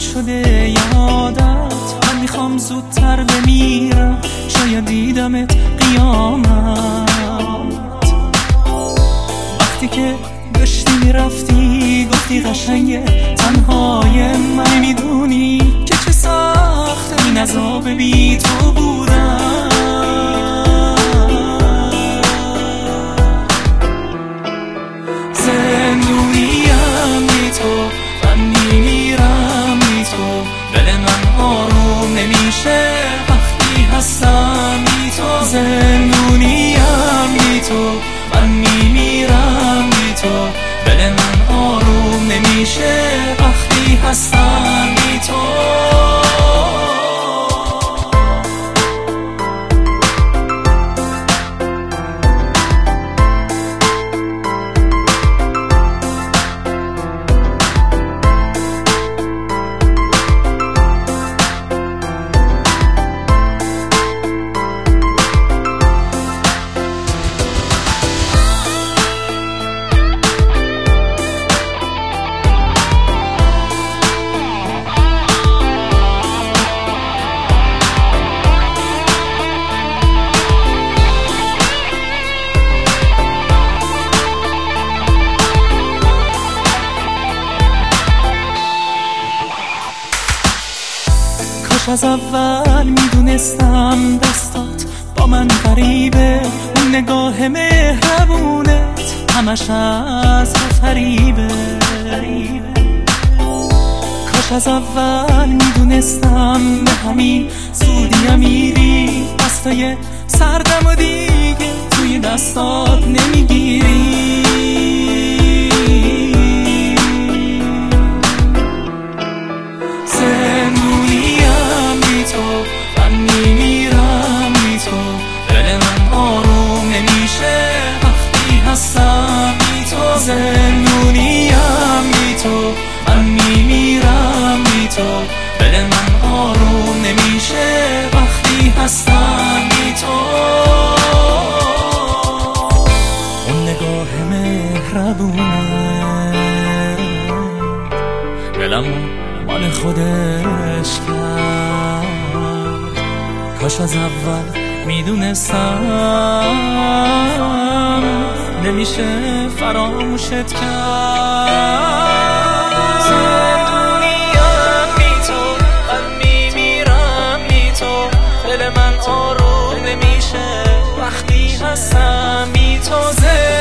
شده یادت، من میخوام زودتر بمیرم، شاید دیدمت قیامت. وقتی که داشتی میرفتی گفتی قشنگه تنهای من، میدونی که چه سخته این عذاب بی تو بودم. زندونیم بی تو، من میمیرم بی تو، دل من آروم نمیشه وقتی هستم بی تو. زندونیم بی تو، من میمیرم بی تو، دل من آروم نمیشه وقتی هستم بی تو. از اول میدونستم دستات با من غریبه، اون نگاه مهربونت همش از فریبه. کاش از اول میدونستم به همین زودی میری، دستای سردم و دیگه توی دستات نمیگیری. زندونیم بی تو، من میمیرم بی تو، دل من آروم نمیشه وقتی هستم بی تو. اون نگاه مهربونه دلم مال خودش کرد، کاش از اول میدونستم نمیشه فراموشت کرد. زندونیم بی تو، من میمیرم بی تو، دل من آروم نمیشه وقتی هستم بی تو.